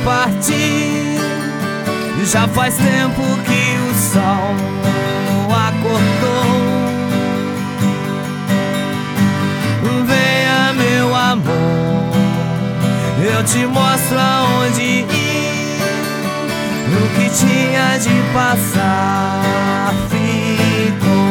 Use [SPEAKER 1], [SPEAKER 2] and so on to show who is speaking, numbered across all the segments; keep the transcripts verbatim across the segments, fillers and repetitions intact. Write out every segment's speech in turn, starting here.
[SPEAKER 1] partir. Já faz tempo que o sol acordou. Venha, meu amor, eu te mostro aonde ir. O que tinha de passar ficou.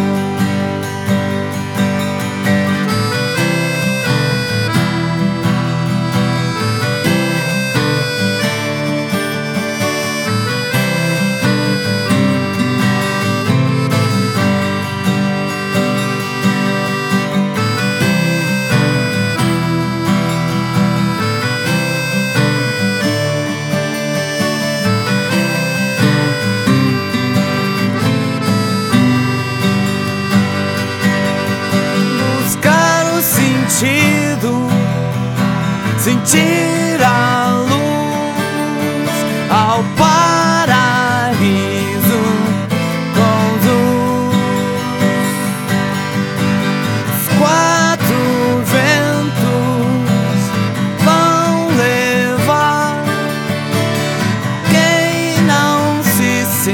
[SPEAKER 1] Sentir a luz ao paraíso conduz. Os quatro ventos vão levar quem não se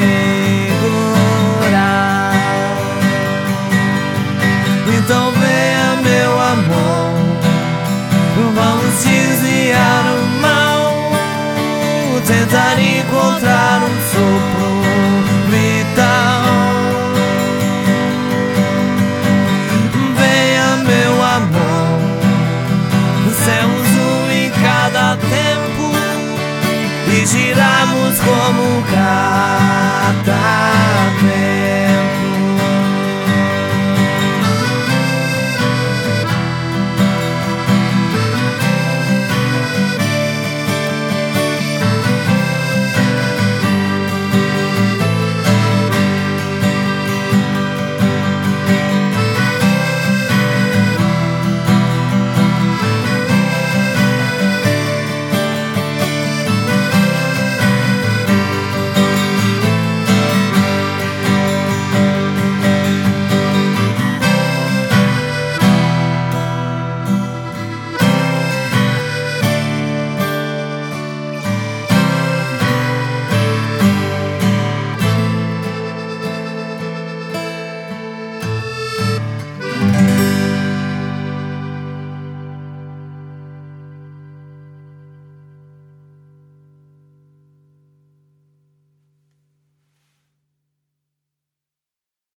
[SPEAKER 1] segurar. Então venha, meu amor, vamos desviar o mal, tentar encontrar um sopro